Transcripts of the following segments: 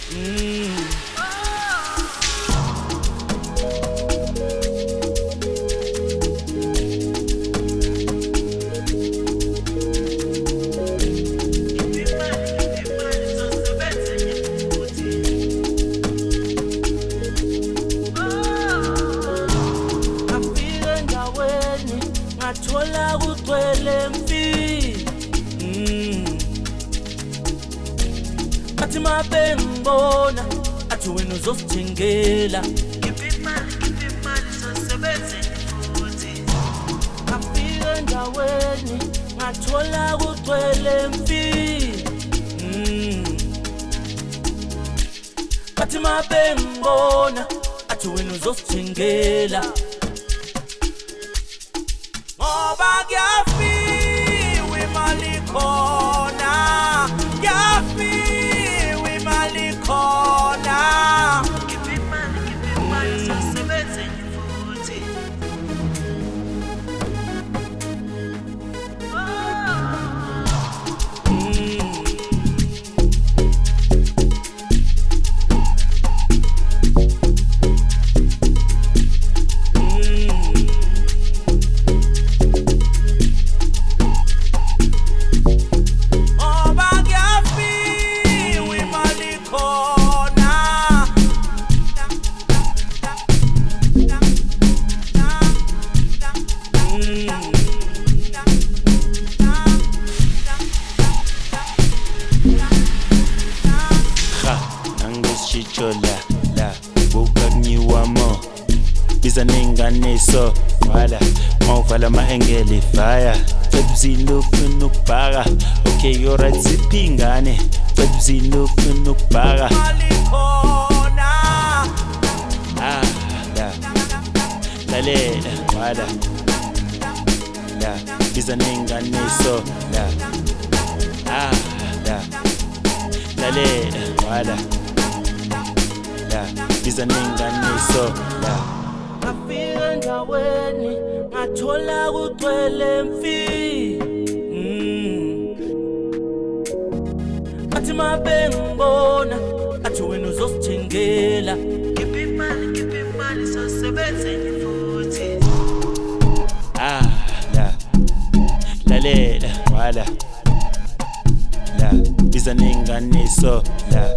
Thola kugcwele mfini athi mabe ngibona athi wena uzosithengela khipha imali sosebenze futhi afika endaweni ngathola kugcwele mfini athi mabe ngibona athi wena uzosithengela Ngoba kuyafiwa imali khona, kuyafiwa imali khona. Khipha imali sosebenze futhi. La buka ngiwamo biza nenganiso wala mawuvala ma-engeli fire cebuzile ufuna ukubhaka okay alright ziphingane cebuzile ufuna ukubhaka la lalela wala la biza nenganiso la lalela wala biza nenganiso la Afika endaweni ngathola kugcwele mfini athi mabe ngibona athi wena uzosithengela khipha imali sosebenze futhi la lalela wala la biza nenganiso la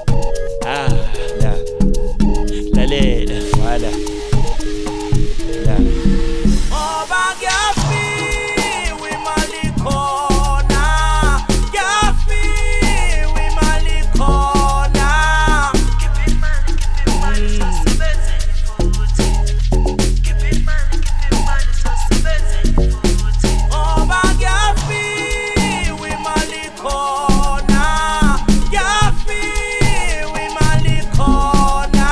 lalela wala la Ngoba kuyafiwa imali khona, kuyafiwa imali khona. Khipha imali sosebenze futhi. Khipha imali sosebenze futhi. Ngoba kuyafiwa imali khona, kuyafiwa imali khona.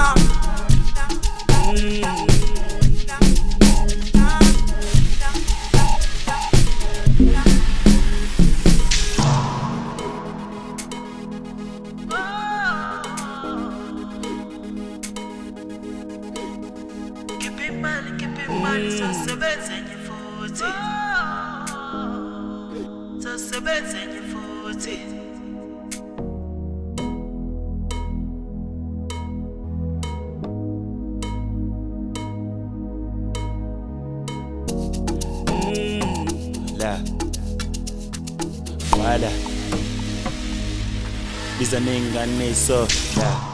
Khipha imali sosebenze futhi. Sosebenze futhi. la wala biza nenganiso la